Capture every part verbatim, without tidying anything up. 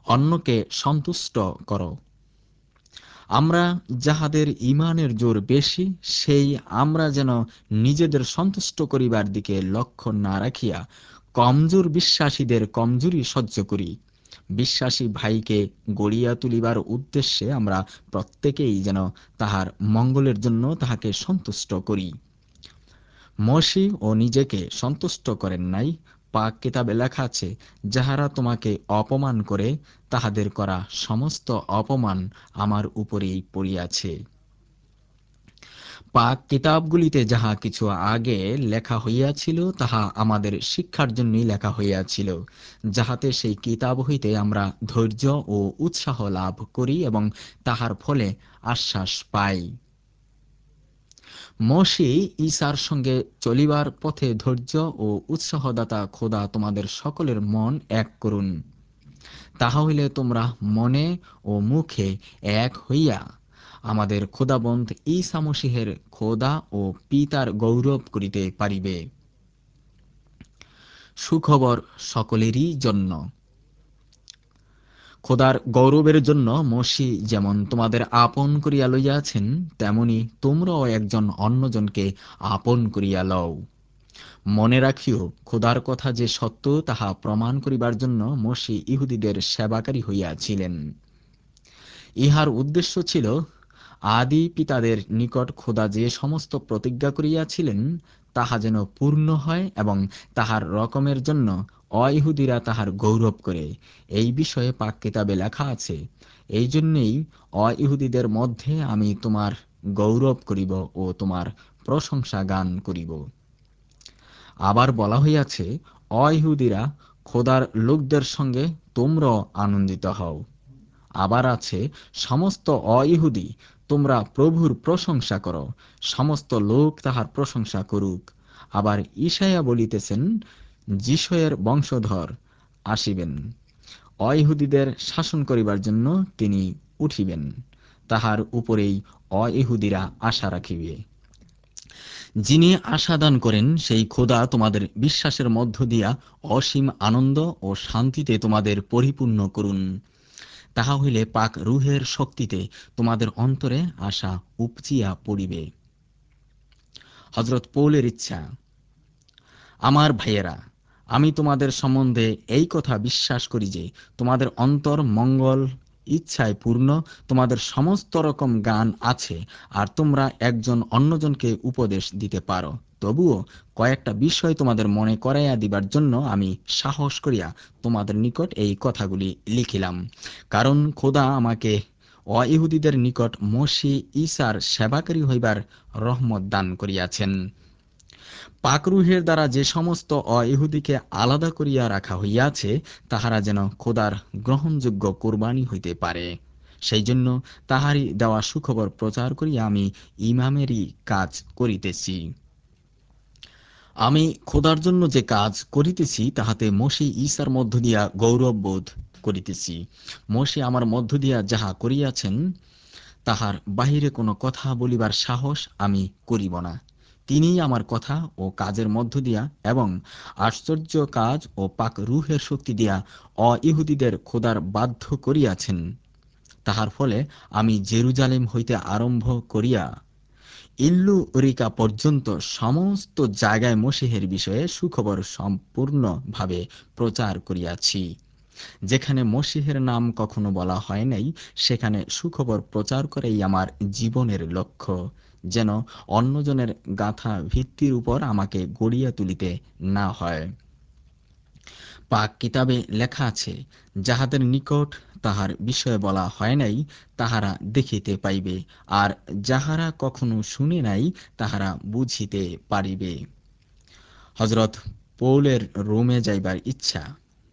অন্যকে সন্তুষ্ট করো। আমরা যাহাদের ঈমানের জোর বেশী, সেই আমরা যেন নিজেদের সন্তুষ্ট করিবার দিকে লক্ষ্য না রাখিয়া কমজোর বিশ্বাসীদের কমজোরি সহ্য করি। বিশ্বাসী ভাইকে গড়িয়া তুলিবার উদ্দেশ্যে আমরা প্রত্যেকেই যেন তাহার মঙ্গলের জন্য তাহাকে সন্তুষ্ট করি। মসি ও নিজেকে সন্তুষ্ট করেন নাই। পাক কিতাবে লেখা আছে, যাহারা তোমাকে অপমান করে তাহাদের করা সমস্ত অপমান আমার উপরেই পড়িয়াছে। পাক কিতাবগুলিতে যাহা কিছু আগে লেখা হইয়াছিল তাহা আমাদের শিক্ষার জন্যই লেখা হইয়াছিল, যাহাতে সেই কিতাব হইতে আমরা ধৈর্য ও উৎসাহ লাভ করি এবং তাহার ফলে আশ্বাস পাই। মসি ঈসার সঙ্গে চলিবার পথে ধৈর্য ও উৎসাহদাতা খোদা তোমাদের সকলের মন এক করুন। তাহা হইলে তোমরা মনে ও মুখে এক হইয়া আমাদের খোদাবন্ধ ঈসা মসীহের খোদা ও পিতার গৌরব করিতে পারিবে। সুখবর সকলেরই জন্য। খোদার গৌরবের জন্য মসি যেমন তোমাদের আপন করিয়া লইয়াছেন, তেমনি তোমরাও একজন অন্যজনকে আপন করিয়া লও। মনে রাখিও, খোদার কথা যে সত্য তাহা প্রমাণ করিবার জন্য মসি ইহুদিদের সেবাকারী হইয়াছিলেন। ইহার উদ্দেশ্য ছিল আদি পিতাদের নিকট খোদা যে সমস্ত প্রতিজ্ঞা করিয়াছিলেন তাহা যেন পূর্ণ হয় এবং তাহার রকমের জন্য অইহুদিরা তাহার গৌরব করে। এই বিষয়ে পাক কিতাবে লেখা আছে, এই জন্যেই অইহুদিদের মধ্যে আমি তোমার গৌরব করিব ও তোমার প্রশংসা গান করিব। আবার বলা হইয়াছে, অইহুদিরা খোদার লোকদের সঙ্গে তোমরাও আনন্দিত হও। আবার আছে, সমস্ত অইহুদি তোমরা প্রভুর প্রশংসা করো, সমস্ত লোক তাহার প্রশংসা করুক। আবার ঈশায়া বলিতেছেন, যিশয়ের বংশধর আসিবেন, অইহুদিদের শাসন করিবার জন্য তিনি উঠিবেন, তাহার উপরেই অইহুদিরা আশা রাখিবে। যিনি আশাদান করেন সেই খোদা তোমাদের বিশ্বাসের মধ্য দিয়া অসীম আনন্দ ও শান্তিতে তোমাদের পরিপূর্ণ করুন। তাহা হইলে পাক রুহের শক্তিতে তোমাদের অন্তরে আশা উপচিয়া পড়িবে। হযরত পৌলের ইচ্ছা। আমার ভাইয়েরা, আমি তোমাদের সম্বন্ধে এই কথা বিশ্বাস করি যে তোমাদের অন্তর মঙ্গল ইচ্ছায় পূর্ণ, তোমাদের সমস্ত রকম জ্ঞান আছে, আর তোমরা একজন অন্যজনকে উপদেশ দিতে পারো। তবুও কয়েকটা বিষয় তোমাদের মনে করাইয়া দিবার জন্য আমি সাহস করিয়া তোমাদের নিকট এই কথাগুলি লিখিলাম, কারণ খোদা আমাকে অইহুদিদের নিকট মসি ঈসার সেবাকারী হইবার রহমত দান করিয়াছেন। পাকরুহের দ্বারা যে সমস্ত অইহুদিকে আলাদা করিয়া রাখা হইয়াছে, তাহারা যেন খোদার গ্রহণযোগ্য কোরবানি হইতে পারে, সেই জন্য তাহারই দেওয়া সুখবর প্রচার করিয়া আমি ইমামেরই কাজ করিতেছি। আমি খোদার জন্য যে কাজ করিতেছি তাহাতে মসি ঈসার মধ্য দিয়া গৌরব বোধ করিতেছি। মসি আমার মধ্য দিয়া যাহা করিয়াছেন তাহার বাহিরে কোনো কথা বলিবার সাহস আমি করিব না। তিনিই আমার কথা ও কাজের মধ্য দিয়া এবং আশ্চর্য কাজ ও পাক রুহের শক্তি দিয়া অইহুদিদের খোদার বাধ্য করিয়াছেন। তাহার ফলে আমি জেরুজালেম হইতে আরম্ভ করিয়া ইল্লুরিকা পর্যন্ত সমস্ত জায়গায় মসীহের বিষয়ে সুখবর সম্পূর্ণভাবে প্রচার করিয়াছি। যেখানে মসীহের নাম কখনো বলা হয় নাই, সেখানে সুখবর প্রচার করাই আমার জীবনের লক্ষ্য, যেন অন্যজনের গাঁথা ভিত্তির উপর আমাকে গড়িয়া তুলিতে না হয়। পাক কিতাবে লেখা আছে, যাহাদের নিকট তাহার বিষয়ে বলা হয় নাই তাহারা দেখিতে পাইবে, আর যাহারা কখনো শুনে নাই তাহারা বুঝিতে পারিবে। হযরত পৌলের রোমে যাইবার ইচ্ছা।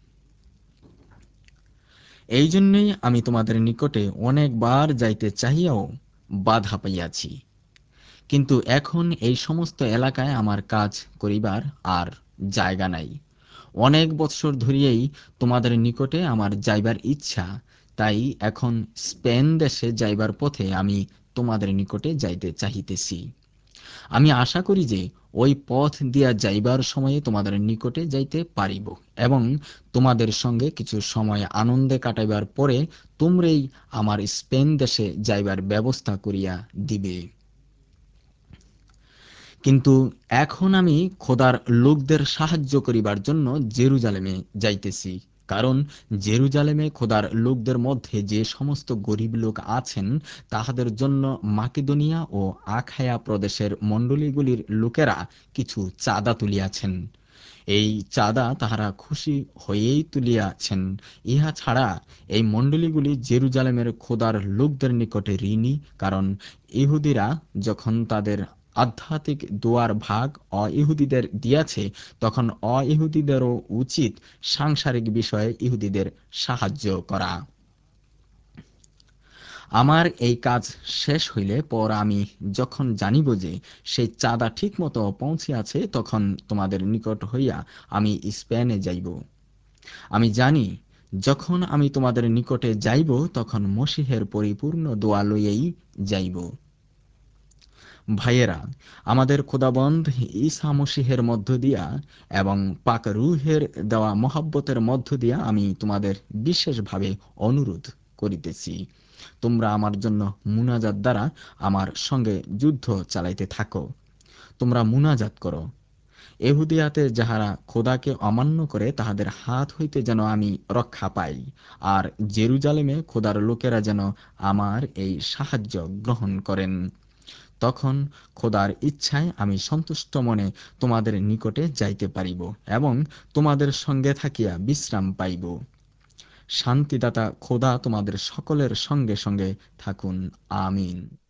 এই জন্যই আমি তোমাদের নিকটে অনেকবার যাইতে চাহিয়াও বাধা পাইয়াছি, কিন্তু এখন এই সমস্ত এলাকায় আমার কাজ করিবার আর জায়গা নাই। অনেক বৎসর ধরিয়াই তোমাদের নিকটে আমার যাইবার ইচ্ছা, তাই এখন স্পেন দেশে যাইবার পথে আমি তোমাদের নিকটে যাইতে চাহিতেছি। আমি আশা করি যে ওই পথ দিয়া যাইবার সময়ে তোমাদের নিকটে যাইতে পারিব, এবং তোমাদের সঙ্গে কিছু সময় আনন্দে কাটাইবার পরে তোমরাই আমার স্পেন দেশে যাইবার ব্যবস্থা করিয়া দিবে। কিন্তু এখন আমি খোদার লোকদের সাহায্য করিবার জন্য জেরুজালেমে যাইতেছি, কারণ জেরুজালেমে খোদার লোকদের মধ্যে যে সমস্ত গরিব লোক আছেন তাহাদের জন্য মাকিদোনিয়া ও আখায়া প্রদেশের মণ্ডলীগুলির লোকেরা কিছু চাঁদা তুলিয়াছেন। এই চাঁদা তাহারা খুশি হইয়েই তুলিয়াছেন। ইহা ছাড়া এই মণ্ডলীগুলি জেরুজালেমের খোদার লোকদের নিকটে ঋণী, কারণ ইহুদিরা যখন তাদের আধ্যাত্মিক দোয়ার ভাগ অ-ইহুদিদের দিয়াছে, তখন অ-ইহুদিদেরও উচিত সাংসারিক বিষয়ে ইহুদিদের সাহায্য করা। আমার এই কাজ শেষ হইলে পর আমি যখন জানিব যে সেই চাঁদা ঠিকমতো পৌঁছিয়াছে, তখন তোমাদের নিকট হইয়া আমি স্পেনে যাইব। আমি জানি, যখন আমি তোমাদের নিকটে যাইব তখন মসীহের পরিপূর্ণ দোয়া লইয়াই যাইব। ভাইয়েরা, আমাদের খোদাবন্ধ ঈসা মসীহের মধ্য দিয়া এবং পাক রূহের দেওয়া মহব্বতের মধ্য দিয়া আমি তোমাদের বিশেষভাবে অনুরোধ করিতেছি, তোমরা আমার জন্য মুনাজাত দ্বারা আমার সঙ্গে যুদ্ধ চালাইতে থাকো। তোমরা মুনাজাত করো, এহুদিয়াতে যাহারা খোদাকে অমান্য করে তাহাদের হাত হইতে যেন আমি রক্ষা পাই, আর জেরুজালেমে খোদার লোকেরা যেন আমার এই সাহায্য গ্রহণ করেন। তখন খোদার ইচ্ছায় আমি সন্তুষ্ট মনে তোমাদের নিকটে যাইতে পারিব এবং তোমাদের সঙ্গে থাকিয়া বিশ্রাম পাইব। শান্তিদাতা খোদা তোমাদের সকলের সঙ্গে সঙ্গে থাকুন। আমিন।